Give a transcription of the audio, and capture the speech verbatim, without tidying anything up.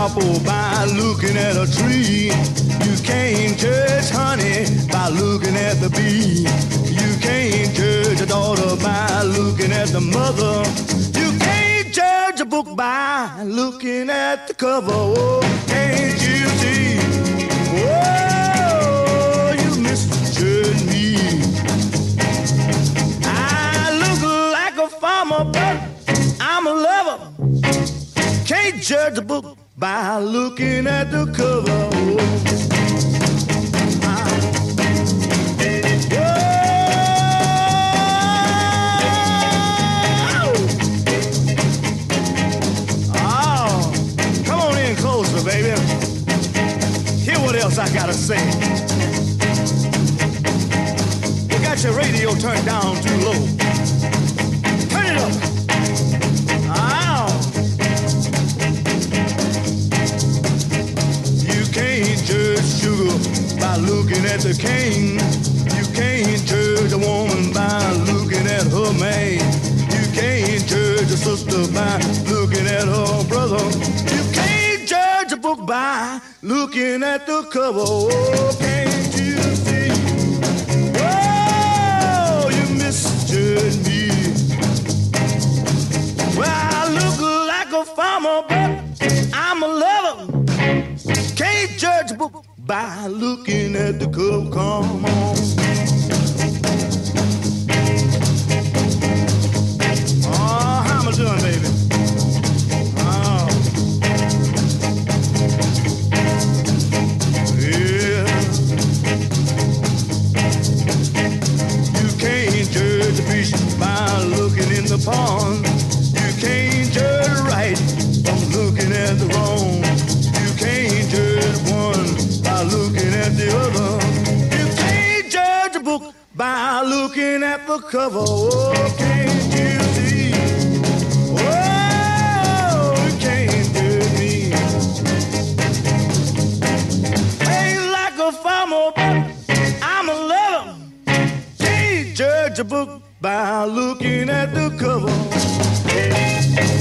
apple by looking at a tree. You can't judge honey by looking at the bee. You can't judge a daughter by looking at the mother. You can't judge a book by looking at the cover. Oh, can't you see? Oh, you misjudge me. I look like a farmer, but I'm a lover. Can't judge a book by looking at the cover. Oh. Baby, hear what else I gotta say. You got your radio turned down too low. Turn it up. Ow. You can't judge sugar by looking at the cane. You can't judge a woman by looking at her man. You can't judge a sister by looking at her brother. You can't judge a book by looking at the cover. Oh, can't you see? Oh, you misjudge me. Well, I look like a farmer, but I'm a lover. Can't judge a book by looking at the cover. Come on. Oh, how am I doing, baby? By looking in the pond, you can't judge right from looking at the wrong. You can't judge one by looking at the other. You can't judge a book by looking at the cover. Oh, can't you see? Oh, you can't judge me. Ain't like a farmer, but I'm a lover. Can't judge a book by looking at the cover.